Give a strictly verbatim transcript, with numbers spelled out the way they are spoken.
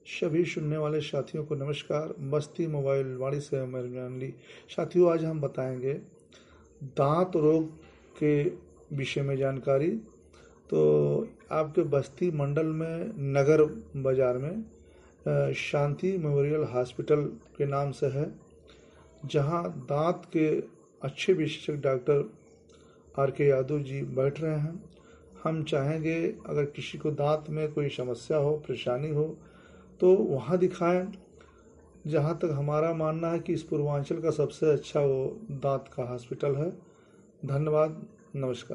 सभी सुनने वाले साथियों को नमस्कार। बस्ती मोबाइल वाणी से मैं जानली। साथियों, आज हम बताएंगे दांत रोग के विषय में जानकारी। तो आपके बस्ती मंडल में नगर बाज़ार में अ, शांति मेमोरियल हॉस्पिटल के नाम से है, जहां दांत के अच्छे विशेषज्ञ डॉक्टर आर के यादव जी बैठ रहे हैं। हम चाहेंगे अगर किसी को दांत में कोई समस्या हो, परेशानी हो, तो वहाँ दिखाएं। जहाँ तक हमारा मानना है कि इस पूर्वांचल का सबसे अच्छा वो दांत का हॉस्पिटल है। धन्यवाद, नमस्कार।